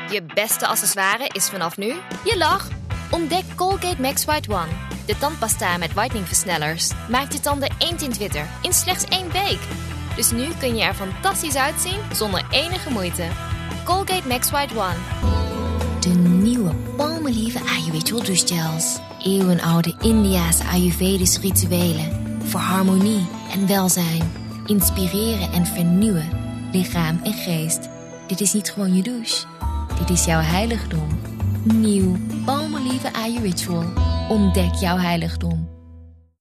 Je beste accessoire is vanaf nu je lach. Ontdek Colgate Max White One. De tandpasta met whiteningversnellers maakt je tanden 1 tint witter in slechts 1 week. Dus nu kun je er fantastisch uitzien zonder enige moeite. Colgate Max White One. De nieuwe Palmolive Ayurvedical douchegels. Eeuwenoude Indiase Ayurvedische rituelen. Voor harmonie en welzijn. Inspireren en vernieuwen. Lichaam en geest. Dit is niet gewoon je douche. Dit is jouw heiligdom. Nieuw Palmolive Ayurvedical. Ontdek jouw heiligdom.